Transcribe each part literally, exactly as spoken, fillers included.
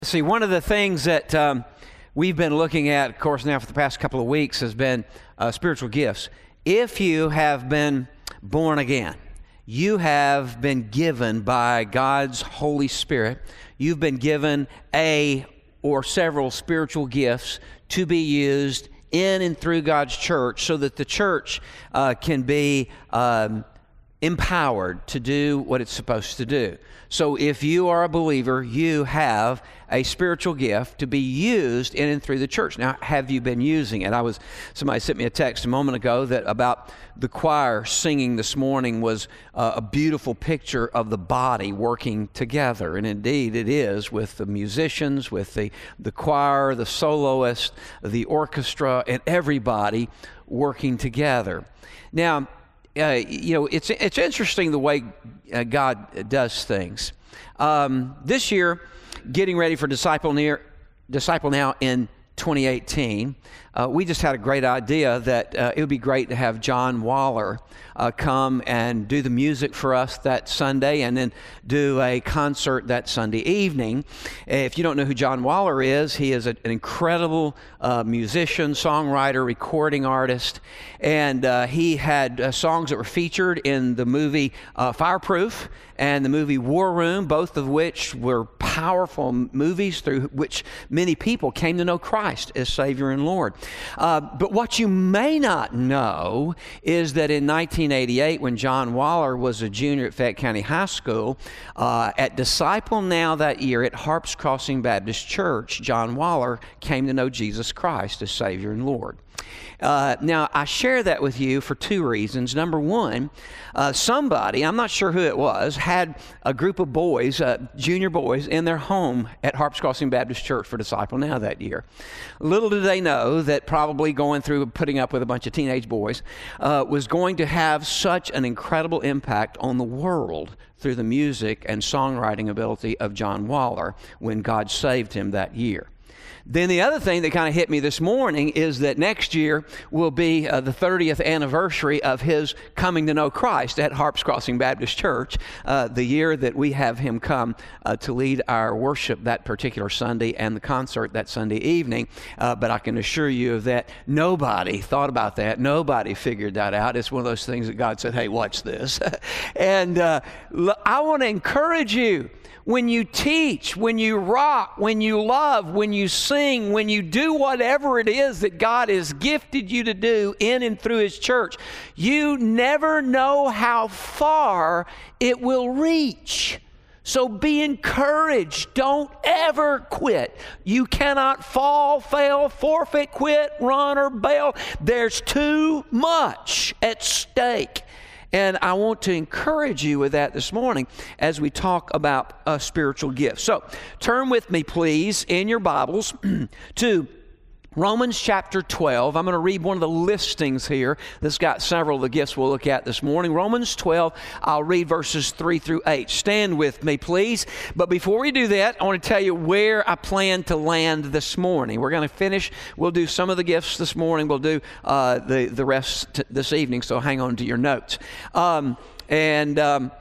See, one of the things that um, we've been looking at, of course, now for the past couple of weeks has been uh, spiritual gifts. If you have been born again, you have been given by God's Holy Spirit, you've been given a or several spiritual gifts to be used in and through God's church so that the church uh, can be um, empowered to do what it's supposed to do. So if you are a believer, you have a spiritual gift to be used in and through the church. Now, have you been using it? I was somebody sent me a text a moment ago that about the choir singing this morning was uh, a beautiful picture of the body working together, and indeed it is, with the musicians, with the the choir, the soloist, the orchestra, and everybody working together. Now, Uh, you know, it's it's interesting the way uh, God does things. Um, this year, getting ready for Disciple Near, Disciple Now in twenty eighteen, uh, we just had a great idea that uh, it would be great to have John Waller uh, come and do the music for us that Sunday, and then do a concert that Sunday evening. If you don't know who John Waller is, he is a, an incredible uh, musician, songwriter, recording artist, and uh, he had uh, songs that were featured in the movie uh, Fireproof and the movie War Room, both of which were powerful movies through which many people came to know Christ as Savior and Lord. Uh, but what you may not know is that in nineteen eighty-eight, when John Waller was a junior at Fayette County High School, uh, at Disciple Now that year at Harps Crossing Baptist Church, John Waller came to know Jesus Christ as Savior and Lord. Uh, now, I share that with you for two reasons. Number one, uh, somebody, I'm not sure who it was, had a group of boys, uh, junior boys, in their home at Harps Crossing Baptist Church for Disciple Now that year. Little did they know that probably going through putting up with a bunch of teenage boys uh, was going to have such an incredible impact on the world through the music and songwriting ability of John Waller when God saved him that year. Then the other thing that kind of hit me this morning is that next year will be uh, the thirtieth anniversary of his coming to know Christ at Harps Crossing Baptist Church, uh, the year that we have him come uh, to lead our worship that particular Sunday and the concert that Sunday evening. Uh, but I can assure you of that nobody thought about that. Nobody figured that out. It's one of those things that God said, hey, watch this. and uh, I want to encourage you. When you teach, when you rock, when you love, when you sing, when you do whatever it is that God has gifted you to do in and through His church, you never know how far it will reach. So be encouraged. Don't ever quit. You cannot fall, fail, forfeit, quit, run, or bail. There's too much at stake. And I want to encourage you with that this morning as we talk about a spiritual gift. So turn with me, please, in your Bibles to Romans chapter twelve. I'm going to read one of the listings here that's got several of the gifts we'll look at this morning. Romans twelve, I'll read verses three through eight. Stand with me, please. But before we do that, I want to tell you where I plan to land this morning. We're going to finish. We'll do some of the gifts this morning. We'll do uh, the, the rest t- this evening, so hang on to your notes. Um, and um,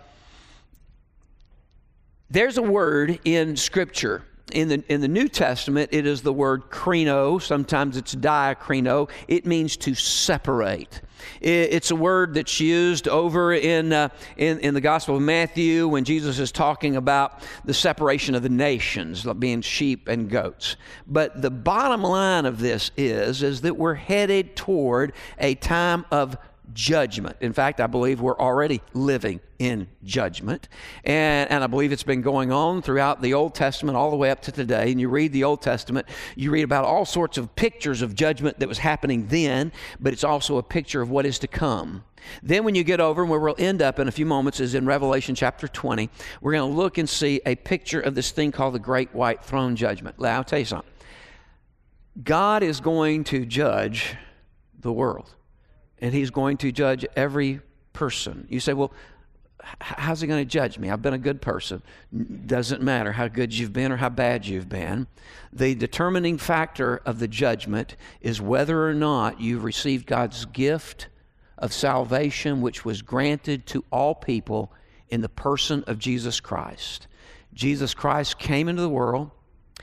there's a word in Scripture. In the in the New Testament, it is the word krino. Sometimes it's diakrino. It means to separate. It, it's a word that's used over in, uh, in in the Gospel of Matthew when Jesus is talking about the separation of the nations, like being sheep and goats. But the bottom line of this is, is that we're headed toward a time of judgment. In fact, I believe we're already living in judgment. And, and I believe it's been going on throughout the Old Testament all the way up to today. And you read the Old Testament, you read about all sorts of pictures of judgment that was happening then, but it's also a picture of what is to come. Then when you get over, and where we'll end up in a few moments is in Revelation chapter twenty, we're going to look and see a picture of this thing called the Great White Throne Judgment. Now, I'll tell you something. God is going to judge the world. And He's going to judge every person. You say, well, how's He going to judge me? I've been a good person. Doesn't matter how good you've been or how bad you've been. The determining factor of the judgment is whether or not you've received God's gift of salvation, which was granted to all people in the person of Jesus Christ. Jesus Christ came into the world,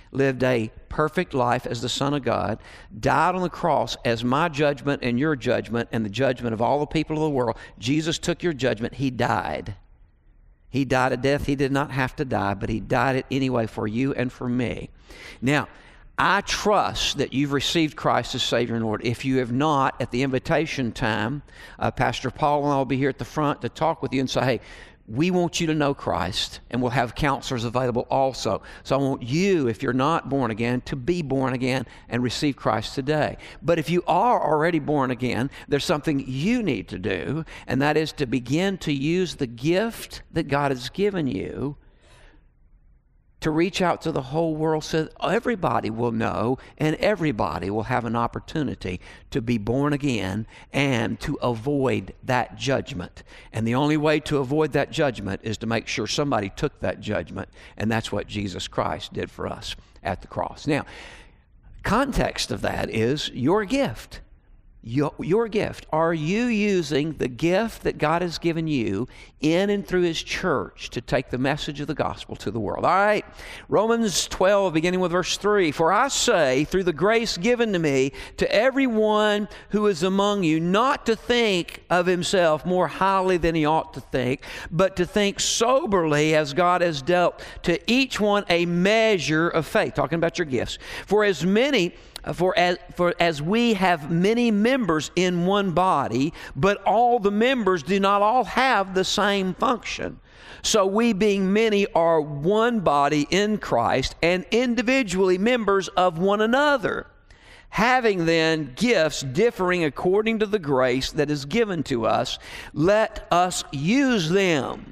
lived a perfect life as the Son of God, died on the cross as my judgment and your judgment and the judgment of all the people of the world. Jesus took your judgment. He died. He died a death he did not have to die, but he died it anyway for you and for me. Now, I trust that you've received Christ as Savior and Lord. If you have not, at the invitation time, uh, Pastor Paul and I will be here at the front to talk with you and say, hey, we want you to know Christ, and we'll have counselors available also. So I want you, if you're not born again, to be born again and receive Christ today. But if you are already born again, there's something you need to do, and that is to begin to use the gift that God has given you to reach out to the whole world so that everybody will know and everybody will have an opportunity to be born again and to avoid that judgment. And the only way to avoid that judgment is to make sure somebody took that judgment, and that's what Jesus Christ did for us at the cross. Now, context of that is your gift. Your, your gift. Are you using the gift that God has given you in and through His church to take the message of the gospel to the world? All right, Romans twelve, beginning with verse three. For I say, through the grace given to me, to everyone who is among you, not to think of himself more highly than he ought to think, but to think soberly as God has dealt to each one a measure of faith. Talking about your gifts. For as many For as, for as we have many members in one body, but all the members do not all have the same function. So we, being many, are one body in Christ, and individually members of one another. Having then gifts differing according to the grace that is given to us, let us use them.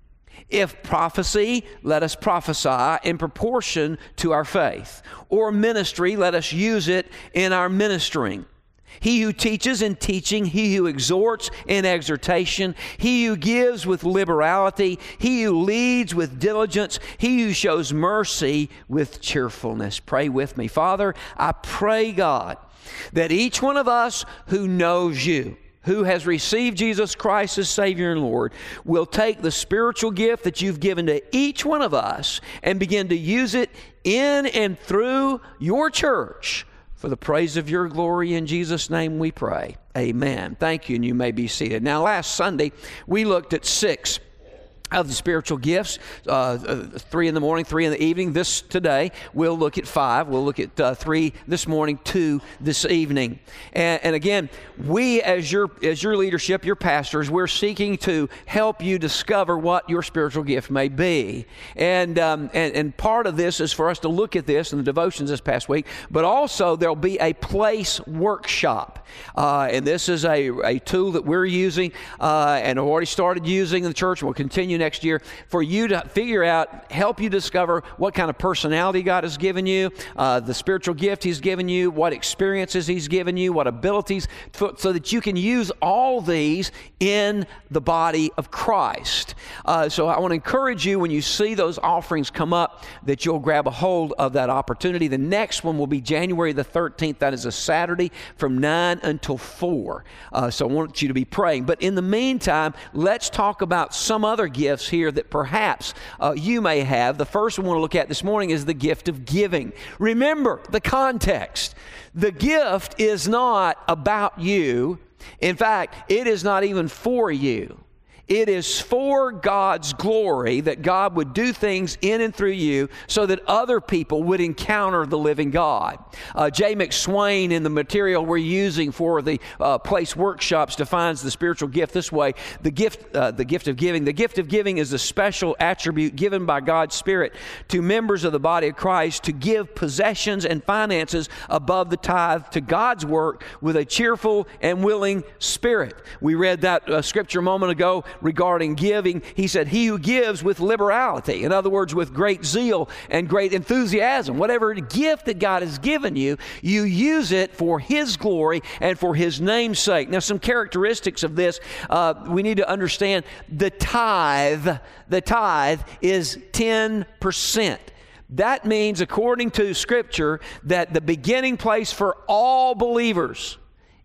If prophecy, let us prophesy in proportion to our faith. Or ministry, let us use it in our ministering. He who teaches in teaching, he who exhorts in exhortation, he who gives with liberality, he who leads with diligence, he who shows mercy with cheerfulness. Pray with me. Father, I pray, God, that each one of us who knows you, who has received Jesus Christ as Savior and Lord, will take the spiritual gift that you've given to each one of us and begin to use it in and through your church for the praise of your glory. In Jesus' name we pray. Amen. Thank you, and you may be seated. Now, last Sunday, we looked at six of the spiritual gifts, uh, three in the morning, three in the evening. This today, we'll look at five. We'll look at uh, three this morning, two this evening. And, and again, we as your as your leadership, your pastors, we're seeking to help you discover what your spiritual gift may be. And, um, and, and part of this is for us to look at this in the devotions this past week, but also there'll be a place workshop. Uh, and this is a, a tool that we're using uh, and have already started using in the church and will continue next year for you to figure out, help you discover what kind of personality God has given you, uh, the spiritual gift He's given you, what experiences He's given you, what abilities, so that you can use all these in the body of Christ. Uh, so I want to encourage you when you see those offerings come up that you'll grab a hold of that opportunity. The next one will be January the thirteenth. That is a Saturday from nine until four. Uh, so I want you to be praying. But in the meantime, let's talk about some other gifts here that perhaps uh, you may have. The first one we want to look at this morning is the gift of giving. Remember the context. The gift is not about you. In fact, it is not even for you. It is for God's glory that God would do things in and through you so that other people would encounter the living God. Uh, Jay McSwain, in the material we're using for the uh, place workshops, defines the spiritual gift this way. The gift, uh, the gift of giving. The gift of giving is a special attribute given by God's Spirit to members of the body of Christ to give possessions and finances above the tithe to God's work with a cheerful and willing spirit. We read that uh, scripture a moment ago regarding giving. He said, he who gives with liberality, in other words, with great zeal and great enthusiasm. Whatever gift that God has given you, you use it for His glory and for His name's sake. Now, some characteristics of this, uh, we need to understand the tithe. The tithe is ten percent. That means, according to Scripture, that the beginning place for all believers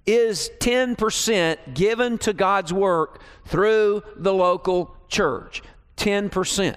is ten percent given to God's work through the local church. ten percent.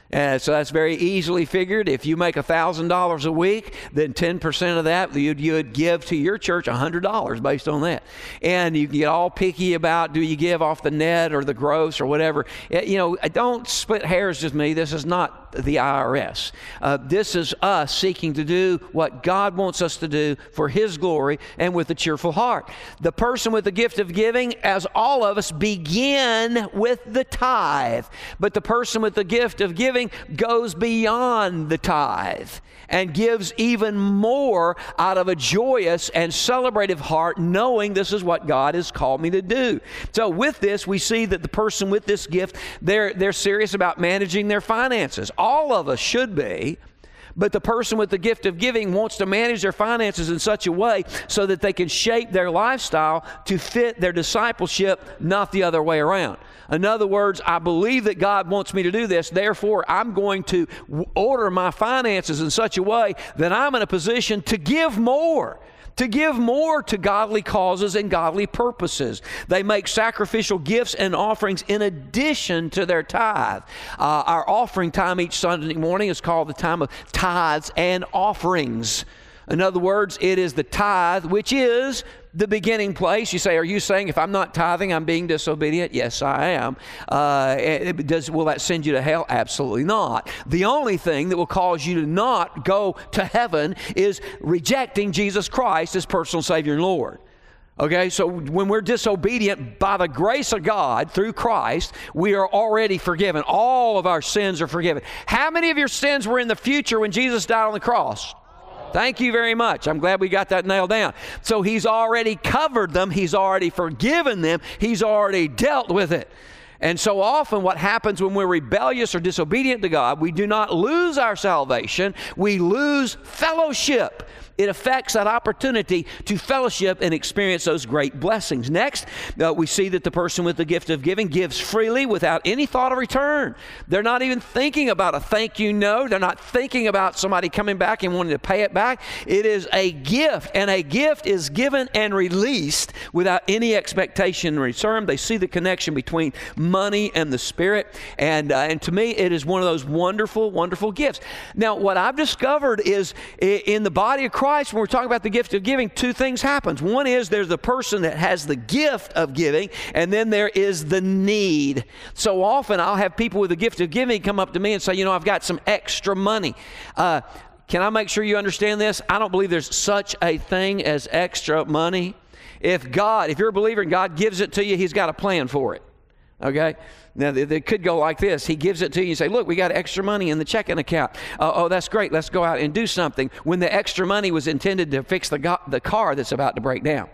And so that's very easily figured. If you make one thousand dollars a week, then ten percent of that you'd, you'd give to your church one hundred dollars based on that. And you can get all picky about, do you give off the net or the gross or whatever. You know, don't split hairs with me. This is not the I R S. Uh, this is us seeking to do what God wants us to do for His glory and with a cheerful heart. The person with the gift of giving, as all of us, begin with the tithe. But the person with the gift of giving goes beyond the tithe and gives even more out of a joyous and celebrative heart, knowing this is what God has called me to do. So with this, we see that the person with this gift, they're, they're serious about managing their finances. All of us should be. But the person with the gift of giving wants to manage their finances in such a way so that they can shape their lifestyle to fit their discipleship, not the other way around. In other words, I believe that God wants me to do this, therefore I'm going to order my finances in such a way that I'm in a position to give more. To give more to godly causes and godly purposes. They make sacrificial gifts and offerings in addition to their tithe. Uh, our offering time each Sunday morning is called the time of tithes and offerings. In other words, it is the tithe, which is the beginning place. You say, are you saying if I'm not tithing, I'm being disobedient? Yes, I am. Uh, it, does, will that send you to hell? Absolutely not. The only thing that will cause you to not go to heaven is rejecting Jesus Christ as personal Savior and Lord. Okay, so when we're disobedient, by the grace of God through Christ, we are already forgiven. All of our sins are forgiven. How many of your sins were in the future when Jesus died on the cross? Thank you very much. I'm glad we got that nailed down. So He's already covered them. He's already forgiven them. He's already dealt with it. And so often what happens when we're rebellious or disobedient to God, we do not lose our salvation. We lose fellowship. It affects that opportunity to fellowship and experience those great blessings. Next, uh, we see that the person with the gift of giving gives freely without any thought of return. They're not even thinking about a thank you note. They're not thinking about somebody coming back and wanting to pay it back. It is a gift, and a gift is given and released without any expectation in return. They see the connection between money and the Spirit, and, uh, and to me, it is one of those wonderful, wonderful gifts. Now, what I've discovered is in the body of Christ, when we're talking about the gift of giving, two things happen. One is there's the person that has the gift of giving, and then there is the need. So often I'll have people with the gift of giving come up to me and say, you know, I've got some extra money. Uh, can I make sure you understand this? I don't believe there's such a thing as extra money. If God, if you're a believer and God gives it to you, He's got a plan for it. Okay? Now, they could go like this. He gives it to you and say, look, we got extra money in the checking account. Uh, oh, that's great. Let's go out and do something. When the extra money was intended to fix the, go- the car that's about to break down.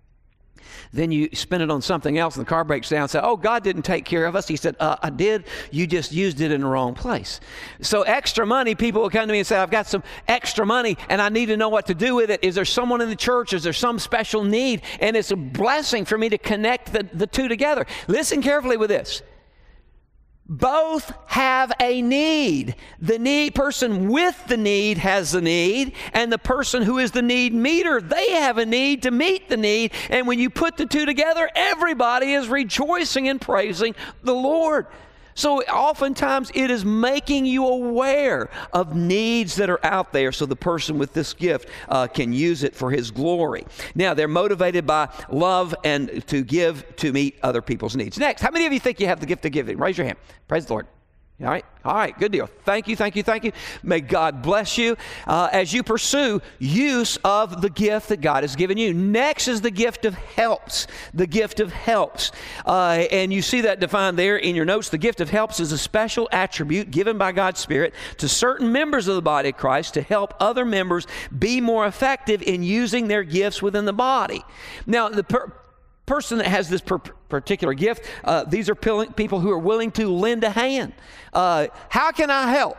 Then you spend it on something else and the car breaks down and say, oh, God didn't take care of us. He said, uh, I did. You just used it in the wrong place. So extra money, people will come to me and say, I've got some extra money and I need to know what to do with it. Is there someone in the church? Is there some special need? And it's a blessing for me to connect the, the two together. Listen carefully with this. Both have a need. The need person with the need has the need, and the person who is the need meter, they have a need to meet the need. And when you put the two together, everybody is rejoicing and praising the Lord. So oftentimes it is making you aware of needs that are out there so the person with this gift uh, can use it for His glory. Now, they're motivated by love and to give to meet other people's needs. Next, how many of you think you have the gift of giving? Raise your hand. Praise the Lord. All right, all right, good deal. Thank you, thank you, thank you. May God bless you uh, as you pursue use of the gift that God has given you. Next is the gift of helps, the gift of helps. Uh, and you see that defined there in your notes. The gift of helps is a special attribute given by God's Spirit to certain members of the body of Christ to help other members be more effective in using their gifts within the body. Now, the per- person that has this per- particular gift, uh, these are people who are willing to lend a hand. Uh, how can I help?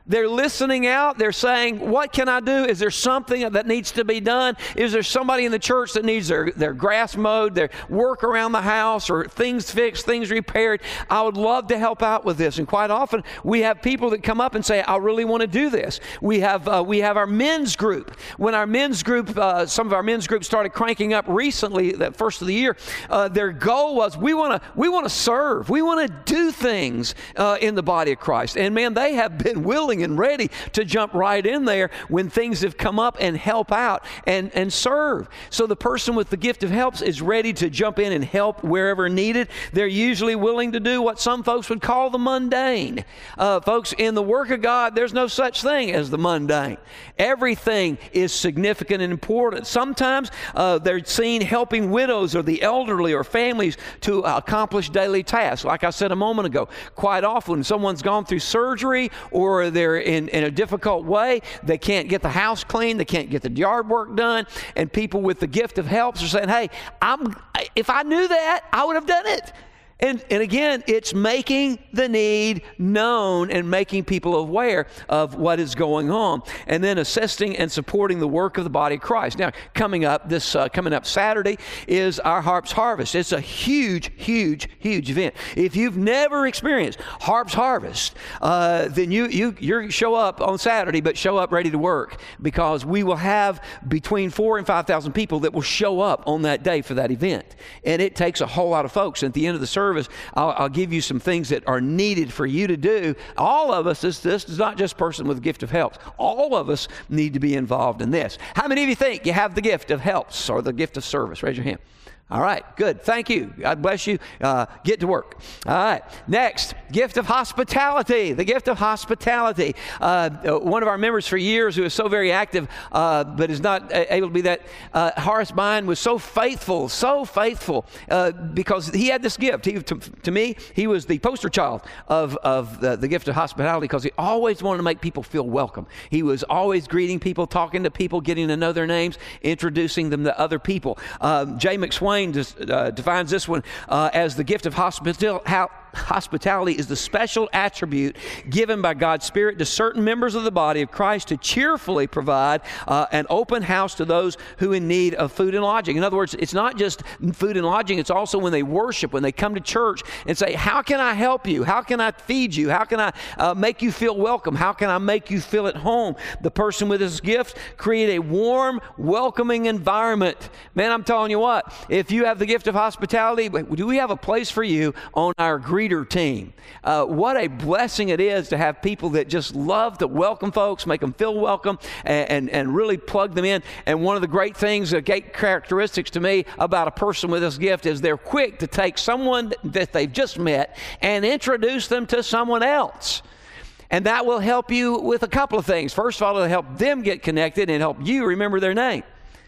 They're listening out. They're saying, what can I do? Is there something that needs to be done? Is there somebody in the church that needs their, their grass mowed, their work around the house, or things fixed, things repaired? I would love to help out with this. And quite often, we have people that come up and say, I really want to do this. We have uh, we have our men's group. When our men's group, uh, some of our men's groups started cranking up recently, that first of the year, uh, their goal was, we want to we want to serve. We want to do things uh, in the body of Christ. And man, they have been willing and ready to jump right in there when things have come up and help out and, and serve. So the person with the gift of helps is ready to jump in and help wherever needed. They're usually willing to do what some folks would call the mundane. Uh, folks, in the work of God, there's no such thing as the mundane. Everything is significant and important. Sometimes uh, they're seen helping widows or the elderly or families to accomplish daily tasks. Like I said a moment ago, quite often when someone's gone through surgery or they're in, in a difficult way, they can't get the house clean, they can't get the yard work done, and people with the gift of helps are saying, hey, I'm, if I knew that, I would have done it. And, and again, it's making the need known and making people aware of what is going on, and then assisting and supporting the work of the body of Christ. Now, coming up this uh, coming up Saturday is our Harps Harvest. It's a huge, huge, huge event. If you've never experienced Harps Harvest, uh, then you you you show up on Saturday, but show up ready to work, because we will have between four and five thousand people that will show up on that day for that event, and it takes a whole lot of folks. At the end of the service, I'll, I'll give you some things that are needed for you to do. All of us, this, this is not just a person with a gift of helps. All of us need to be involved in this. How many of you think you have the gift of helps or the gift of service? Raise your hand. All right, good. Thank you. God bless you. Uh, get to work. All right. Next, gift of hospitality. The gift of hospitality. Uh, one of our members for years who is so very active, uh, but is not able to be that, uh, Horace Bine, was so faithful, so faithful, uh, because he had this gift. He, to, to me, he was the poster child of, of the, the gift of hospitality, because he always wanted to make people feel welcome. He was always greeting people, talking to people, getting to know their names, introducing them to other people. Um, Jay McSwain Just, uh, defines this one uh, as the gift of hospital, how, hospitality is the special attribute given by God's Spirit to certain members of the body of Christ to cheerfully provide uh, an open house to those who in need of food and lodging. In other words, it's not just food and lodging, it's also when they worship, when they come to church and say, how can I help you? How can I feed you? How can I uh, make you feel welcome? How can I make you feel at home? The person with this gift create a warm, welcoming environment. Man, I'm telling you what, if you have the gift of hospitality, do we have a place for you on our greeter team? Uh, what a blessing it is to have people that just love to welcome folks, make them feel welcome, and, and, and really plug them in. And one of the great things, uh, great characteristics to me about a person with this gift is they're quick to take someone that they've just met and introduce them to someone else. And that will help you with a couple of things. First of all, it'll help them get connected and help you remember their name.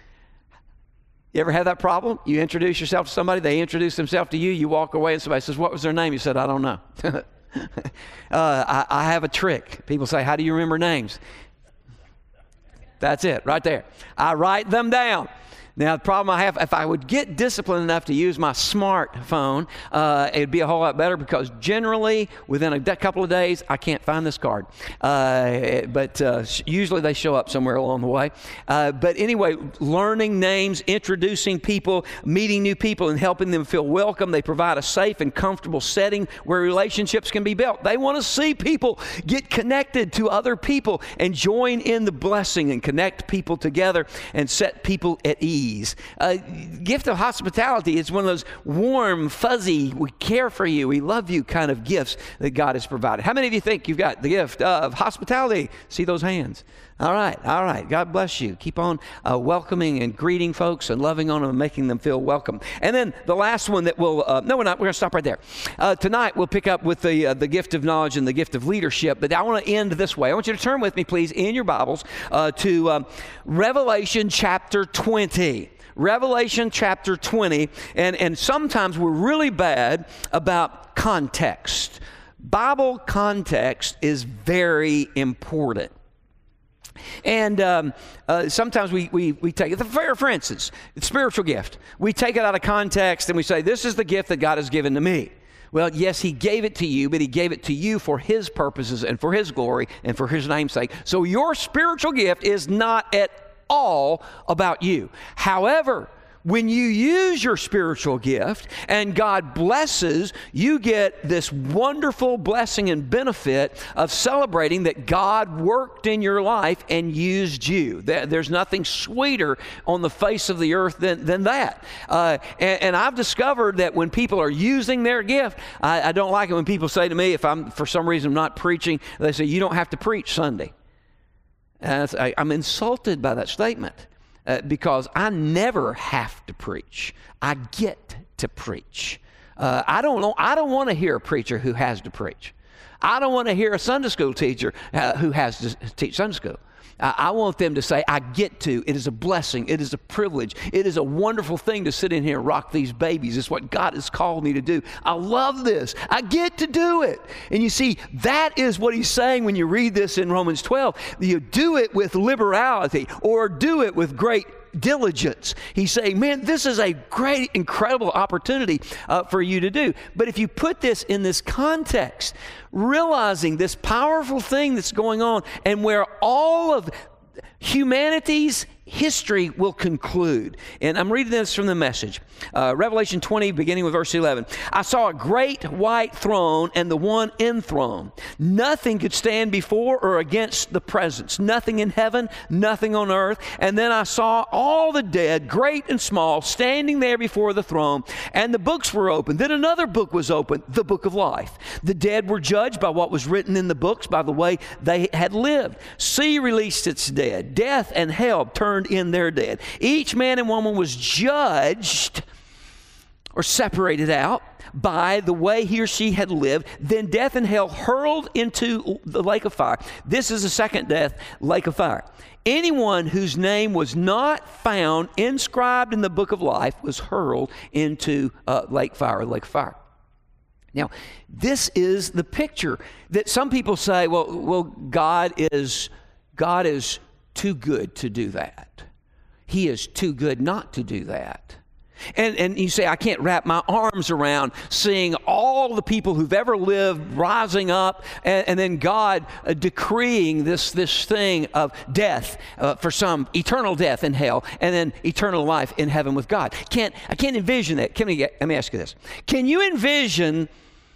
You ever have that problem? You introduce yourself to somebody, they introduce themselves to you, you walk away and somebody says, what was their name? You said, I don't know. uh, I, I have a trick. People say, how do you remember names? That's it, right there. I write them down. Now, the problem I have, if I would get disciplined enough to use my smartphone, uh, it'd be a whole lot better, because generally, within a de- couple of days, I can't find this card. Uh, but uh, usually they show up somewhere along the way. Uh, but anyway, learning names, introducing people, meeting new people, and helping them feel welcome. They provide a safe and comfortable setting where relationships can be built. They want to see people get connected to other people and join in the blessing and connect people together and set people at ease. Uh, gift of hospitality is one of those warm, fuzzy, we care for you, we love you kind of gifts that God has provided. How many of you think you've got the gift of hospitality? See those hands. All right, all right. God bless you. Keep on uh, welcoming and greeting folks and loving on them and making them feel welcome. And then the last one that we'll, uh, no, we're not. We're going to stop right there. Uh, tonight we'll pick up with the uh, the gift of knowledge and the gift of leadership. But I want to end this way. I want you to turn with me, please, in your Bibles uh, to um, Revelation chapter twenty. Revelation chapter twenty. And, and sometimes we're really bad about context. Bible context is very important. And um, uh, sometimes we, we, we take it, for, for instance, it's spiritual gift. We take it out of context and we say, this is the gift that God has given to me. Well, yes, he gave it to you, but he gave it to you for his purposes and for his glory and for his name's sake. So your spiritual gift is not at all about you. However, when you use your spiritual gift and God blesses, you get this wonderful blessing and benefit of celebrating that God worked in your life and used you. There's nothing sweeter on the face of the earth than, than that. Uh, and, and I've discovered that when people are using their gift, I, I don't like it when people say to me, if I'm for some reason not preaching, they say, you don't have to preach Sunday. And I, I'm insulted by that statement. Uh, because I never have to preach. I get to preach. Uh, I don't know, I don't want to hear a preacher who has to preach. I don't want to hear a Sunday school teacher uh, who has to teach Sunday school. Uh, I want them to say, I get to. It is a blessing. It is a privilege. It is a wonderful thing to sit in here and rock these babies. It's what God has called me to do. I love this. I get to do it. And you see, that is what he's saying when you read this in Romans twelve. You do it with liberality or do it with great diligence. He's saying, man, this is a great, incredible opportunity uh, for you to do. But if you put this in this context, realizing this powerful thing that's going on and where all of humanity's history will conclude. And I'm reading this from the Message. Uh, Revelation twenty, beginning with verse eleven. I saw a great white throne and the one enthroned. Nothing could stand before or against the presence. Nothing in heaven, nothing on earth. And then I saw all the dead, great and small, standing there before the throne. And the books were opened. Then another book was opened, the book of life. The dead were judged by what was written in the books, by the way they had lived. Sea released its dead. Death and hell turned in their dead. Each man and woman was judged or separated out by the way he or she had lived. Then death and hell hurled into the lake of fire. This is the second death, lake of fire. Anyone whose name was not found inscribed in the book of life was hurled into uh, lake fire, lake of fire. Now, this is the picture that some people say, well, well, God is God is too good to do that. He is too good not to do that. And, and you say, I can't wrap my arms around seeing all the people who've ever lived rising up and, and then God uh, decreeing this, this thing of death uh, for some, eternal death in hell, and then eternal life in heaven with God. Can't, I can't envision that. Can we get, let me ask you this. Can you envision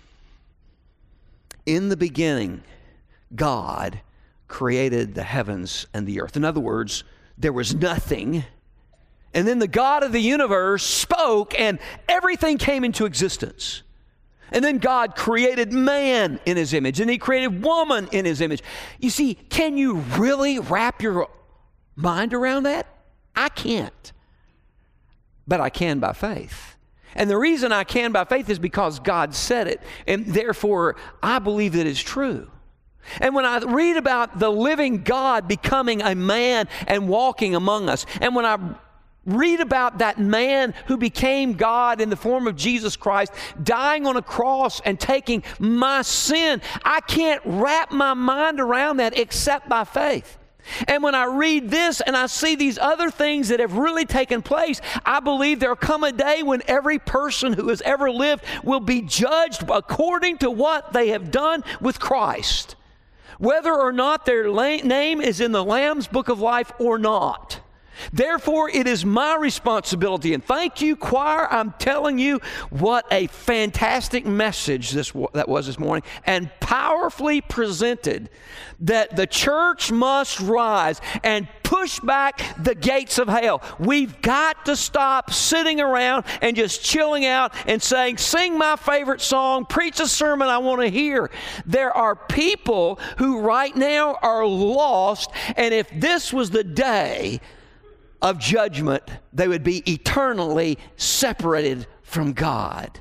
in the beginning, God created the heavens and the earth? In other words, there was nothing. And then the God of the universe spoke and everything came into existence. And then God created man in his image and he created woman in his image. You see, can you really wrap your mind around that? I can't. But I can by faith. And the reason I can by faith is because God said it. And therefore, I believe that it's true. And when I read about the living God becoming a man and walking among us, and when I read about that man who became God in the form of Jesus Christ, dying on a cross and taking my sin, I can't wrap my mind around that except by faith. And when I read this and I see these other things that have really taken place, I believe there'll come a day when every person who has ever lived will be judged according to what they have done with Christ. Whether or not their name is in the Lamb's Book of Life or not. Therefore, it is my responsibility. And thank you, choir. I'm telling you what a fantastic message this that was this morning, and powerfully presented, that the church must rise and push back the gates of hell. We've got to stop sitting around and just chilling out and saying, sing my favorite song, preach a sermon I want to hear. There are people who right now are lost, and if this was the day of judgment, they would be eternally separated from God.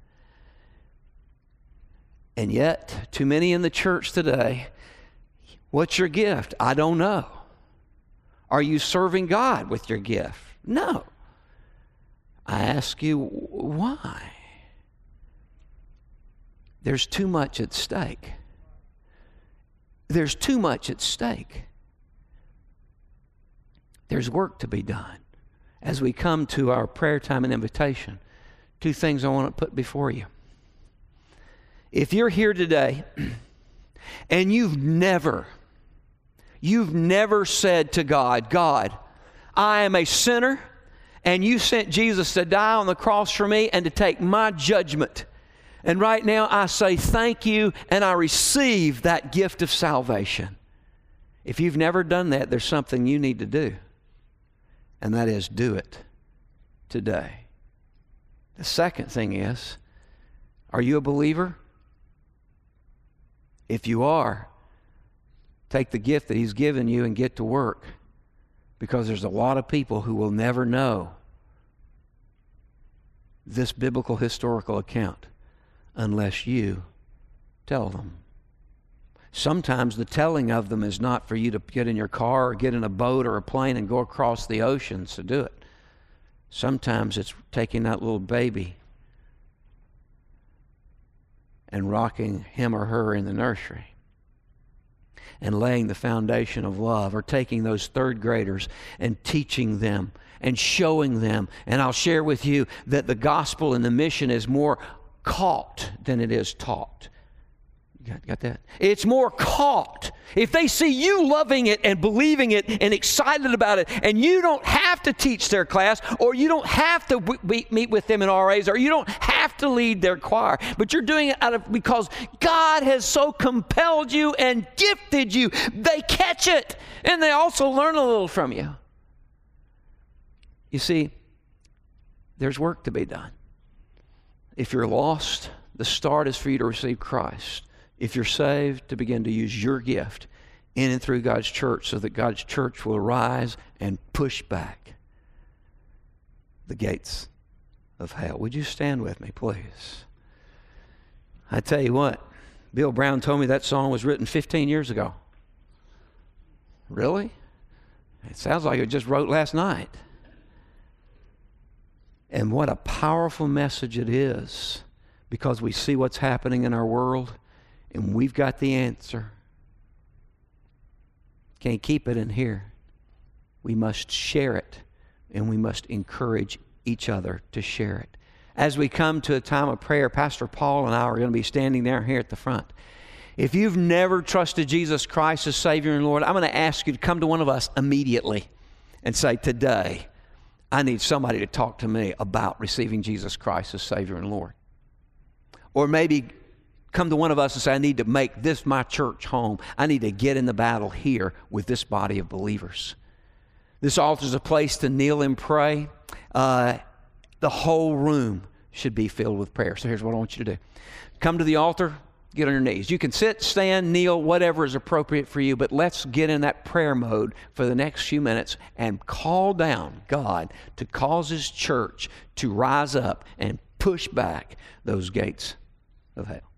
And yet, too many in the church today, what's your gift? I don't know. Are you serving God with your gift? No. I ask you, why? There's too much at stake. There's too much at stake. There's work to be done. As we come to our prayer time and invitation, two things I want to put before you. If you're here today and you've never, you've never said to God, God, I am a sinner, and you sent Jesus to die on the cross for me and to take my judgment. And right now I say thank you, and I receive that gift of salvation. If you've never done that, there's something you need to do, and that is do it today. The second thing is, are you a believer? If you are, take the gift that He's given you and get to work, because there's a lot of people who will never know this biblical historical account unless you tell them. Sometimes the telling of them is not for you to get in your car or get in a boat or a plane and go across the oceans to do it. Sometimes it's taking that little baby and rocking him or her in the nursery and laying the foundation of love, or taking those third graders and teaching them and showing them. And I'll share with you that the gospel and the mission is more caught than it is taught. Got, got that? It's more caught. If they see you loving it and believing it and excited about it, and you don't have to teach their class, or you don't have to w- meet with them in R As, or you don't have to lead their choir, but you're doing it out of because God has so compelled you and gifted you, they catch it, and they also learn a little from you. You see, there's work to be done. If you're lost, the start is for you to receive Christ. If you're saved, to begin to use your gift in and through God's church so that God's church will rise and push back the gates of hell. Would you stand with me, please? I tell you what, Bill Brown told me that song was written fifteen years ago. Really? It sounds like it just wrote last night. And what a powerful message it is, because we see what's happening in our world and we've got the answer. Can't keep it in here. We must share it, and we must encourage each other to share it. As we come to a time of prayer, Pastor Paul and I are going to be standing down here at the front. If you've never trusted Jesus Christ as Savior and Lord, I'm going to ask you to come to one of us immediately and say, today, I need somebody to talk to me about receiving Jesus Christ as Savior and Lord. Or maybe come to one of us and say, I need to make this my church home. I need to get in the battle here with this body of believers. This altar is a place to kneel and pray. Uh, the whole room should be filled with prayer. So here's what I want you to do. Come to the altar. Get on your knees. You can sit, stand, kneel, whatever is appropriate for you, but let's get in that prayer mode for the next few minutes and call down God to cause His church to rise up and push back those gates of hell.